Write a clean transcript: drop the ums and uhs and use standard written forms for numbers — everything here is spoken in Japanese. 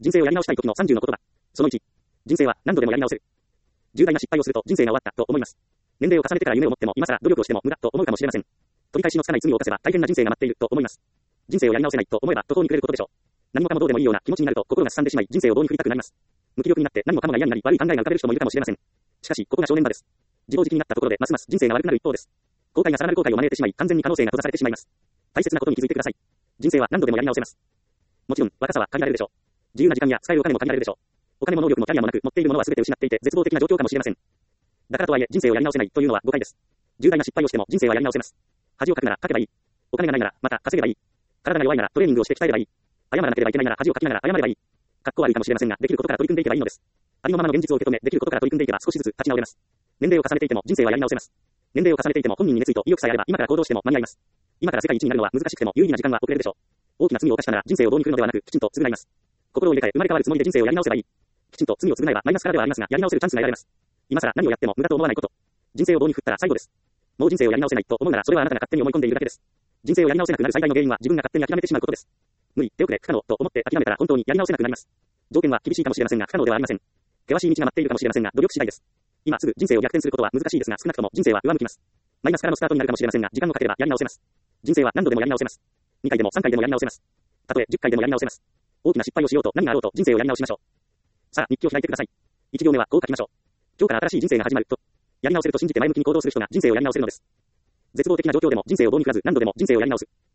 人生をやり直したい時の30の言葉。その1。人生は何度でもやり直せる。重大な失敗をすると人生が終わったと思います。年齢を重ねてから夢を持っても今更努力をしても無駄と思うかもしれません。取り返しのつかない罪を犯せば大変な人生が待っていると思います。人生をやり直せないと思えば途方に暮れることでしょう。何もかもどうでもいいような気持ちになると心がすさんでしまい人生を棒に振りたくなります。無気力になって何もかもが嫌になり悪い考えが浮かべる人もいるかもしれません。しかしここが正念場です。自暴自棄になったところでますます人生が悪くなる一方です。後悔がさらなる後悔を招いてしまい完全に可能性が閉ざされてしまいます。大切なことに気づいてください。人生は何度でもやり直せます。もちろん若さは限られるでしょう。自由な時間や使えるお金も限られるでしょう。お金も能力もキャリアもなく持っているものは全て失っていて絶望的な状況かもしれません。だからとはいえ人生をやり直せないというのは誤解です。重大な失敗をしても人生はやり直せます。恥をかくならかけばいい。お金がないならまた稼げばいい。体が弱いならトレーニングをして鍛えればいい。謝らなければいけないなら恥をかきながら謝ればいい。かっこ悪いかもしれませんができることから取り組んでいけばいいのです。ありのままの現実を受け止めできることから取り組んでいけば少しずつ立ち直れます。年齢を重ねていても人生はやり直せます。年齢を重ねていても本人に熱意と意欲さえあれば今から行動しても間に合います。今から世界一になるのは難しくても有意義な時間は遅れるでしょう。大きな罪を犯したなら人生を棒に振るのではなくきちんと償います。心を入れ替え生まれ変わるつもりで人生をやり直せばいい。きちんと罪を償えばマイナスからではありますがやり直せるチャンスが得られます。今更何をやっても無駄と思わないこと。人生を棒に振ったら最後です。もう人生をやり直せないと思うならそれはあなたが勝手に思い込んでいるだけです。人生をやり直せなくなる最大の原因は自分が勝手に諦めてしまうことです。無理、手遅れ、不可能と思って諦めたら本当にやり直せなくなります。条件は厳しいかもしれませんが不可能ではありません。険しい道が待っているかもしれませんが努力次第です。今すぐ人生を逆転することは難しいですが少なくとも人生は上向きます。マイナスからのスタートになるかもしれませんが時間をかければやり直せます。人生は何度でもやり直せます。2回でも3回でもやり直せます。たとえ10回でもやり直せます。大きな失敗をしようと何があろうと人生をやり直しましょう。さあ日記を開いてください。1行目はこう書きましょう。今日から新しい人生が始まると。やり直せると信じて前向きに行動する人が人生をやり直せるのです。絶望的な状況でも人生を棒に振らず何度でも人生をやり直す。